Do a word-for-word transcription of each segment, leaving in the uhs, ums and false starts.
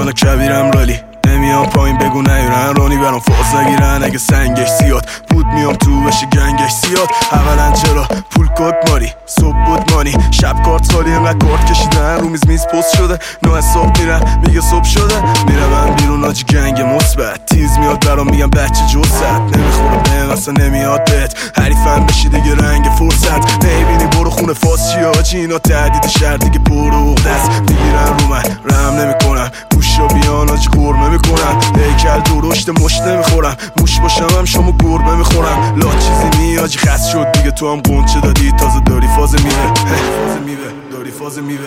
حالا کبیرم رالی نمیام پایین بگو نیرن رانی برام فاز نگیرن اگه سنگش زیاد بود میام تو بشه گنگش زیاد اولا چرا پول کد ماری صبح بود مانی شب کارت سالی اینقدر کارت کشیدن رو میز میز پست شده نه حساب میرم میگه صبح شده میرم بیرون آجی گنگ مثبت تیز میاد برام میگم بچه جست نمیخوره بهم اصلا نمیاد بهت حریفم بشی دیگه رنگ فرصت نمیبینی برو خونه فاس چی آجی اینا تهدید شهر دیگه برو دست میگیرن رو من رحم نمیکنم گوشا بیان آجی قرمه میکنم هیکل درشت مشت نمیخورم موش باشم هم شما گربه میخورم لا چیزی میاجی خست شد دیگه تو هم قنچه دادی تازه داری فاز میوه فاز میوه داری فاز میوه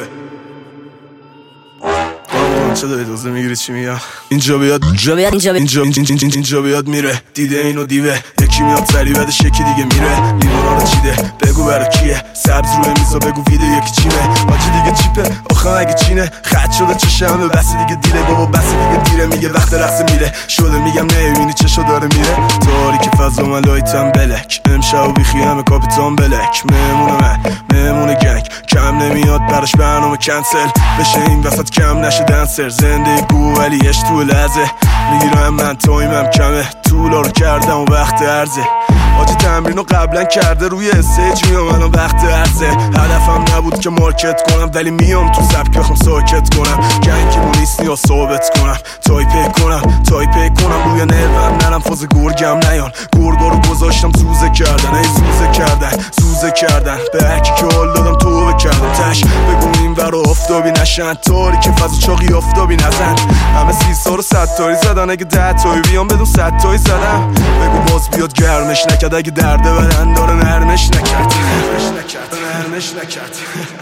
چه داری دوزه میگیری چی میگم اینجا بیاد اینجا بیاد اینجا اینجا اینجا اینجا بیاد میره دیده اینو دیوه یکی میاد سری بعدش یکی دیگه میره لیوانا رو چیده بگو برا کیه سبز روی میزا بگو ویدیو یکی چیمه آجی دیگه چیپه آخه اگه چینه خط شده چشمه بس دیگه دیره بابا بس دیگه دیره میگه وقت رقص میره شده میگم نمیبینی چشو داره میره تاریک فضا من لایتم بلک امشب بیخی همه کاپیتان بلک مهمون من مهمون گنگ کم نمیاد براش برنامه کنسل بشه این وسط کم نشه دنسر زندگی ولی اش تو لحظه میگیرم من تایمم کمه طولا رو کردم و وقت عرضه آجی تمرینو قبلا کرده روی استیج میام الان وقت عرضه هدفم نبود که مارکت کنم ولی میام تو سبک بخوام ساکت کنم گنگیمو نیست یا ثابت کنم تایپ کنم تایپ کنم روی نرم نرم فاز گرگم نیان گرگا رو گذاشتم زوزه کردن ای زوزه کردن زوزه کردن به هرکی که حال دادم توبه کردم تش بگو این برا آفتابی نشن تاریک فضا چاقی آفتابی نزن همه سی سال و صد تایی زدن اگه ده تایی بیام بدون صد تایی زدم بگو باز بیاد گرمش نکرد اگه درده بدن داره نرمش نکرد نرمش نکرد نرمش نکرد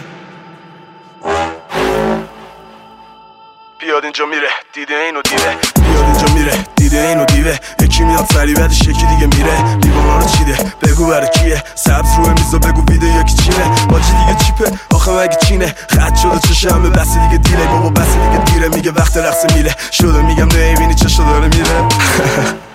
بیاد اینجا میره دیده اینو دیوه بیاد اینجا میره دیده اینو دیوه یکی میاد سری بعدش یکی دیگه میره لیوانا رو چیده بگو برا کیه سبز روی میزا بگو ویدیو یکی چینه آجی دیگه چیپه آخه مگه چینه خط شده چشمه بس دیگه دیره بابا بس دیگه دیره میگه وقت رقص میره شده میگم نمیبینی چشو داره میره